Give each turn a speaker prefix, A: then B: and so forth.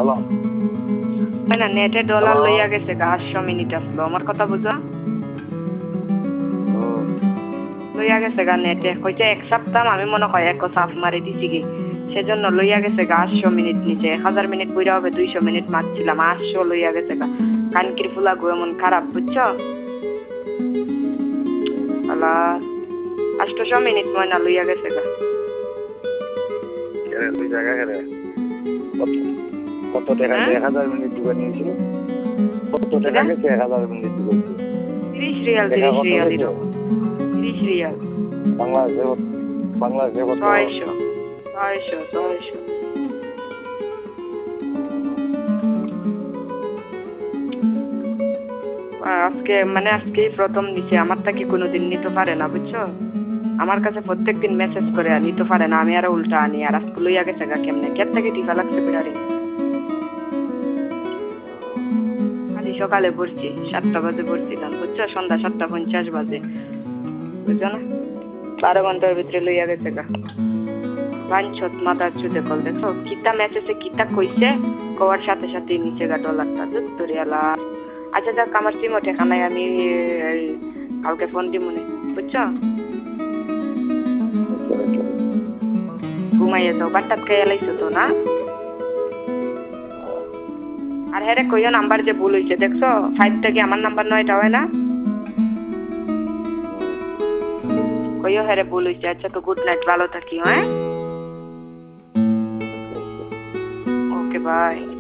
A: না নেটে ডলার লইয়া গেছে 800 মিনিট আসলো আমার কথা বুঝা লইয়া গেছে নেটে কইছে এক সপ্তাহ আমি মনে হয় এক সাফ মারি দিছি কি সেজন্য লইয়া গেছে 800 মিনিট নিচে 1000 মিনিট কইরা হবে 200 মিনিট মারছিলাম 800 লইয়া গেছে কানকির ফুলা গো এমন খারাপ বুঝছো আলা 800 মিনিট ময়না লইয়া গেছে
B: দুই জায়গা করে কত টাকা 1000 মিনিট ডুবে নিয়েছিল কত টাকা গেছে 1000 মিনিট ডুবে
A: 30 রিয়াল 30 রিয়াল
B: বাংলাদেশে
A: 600 আজকেই প্রথম নিচে আমারটা কি কোনোদিন নিতে পারে না বুঝছো আমার কাছে প্রত্যেকদিন মেসেজ করে আর নিতে পারে না আমি আর উল্টা আনি আর আজকে লইয়া গেছে কেমনে কের থেকে টিকা লাগছে বিড়ারে খালি সকালে পড়ছি 7টা বাজে পড়ছিলাম বুঝছো সন্ধ্যা 7:50 বাজে বুঝছো না 12 ঘন্টার ভিতরে লইয়া গেছে বাঞ্ছত মাথার চুদে কল দেখো কিতা মেসেজে কিতা কইছে কওয়ার সাথে সাথে নিচে ডলারটা দুত্তরিয়ালা আচ্ছা যাক আমার সিম ওঠে খানায় আমি কালকে ফোন দিব মনে বুঝছো ঘুমাইয়ে যাও বাট্টাত খেয়ে এলাইছো তো না আর হ্যাঁ রে কইও নাম্বার যে ভুল হয়েছে দেখছো 5টা কি আমার নাম্বার 9টা হয় না কইও হ্যাঁ রে ভুল হয়েছে আচ্ছা তো গুড নাইট ভালো থাকি হ্যাঁ ওকে বাই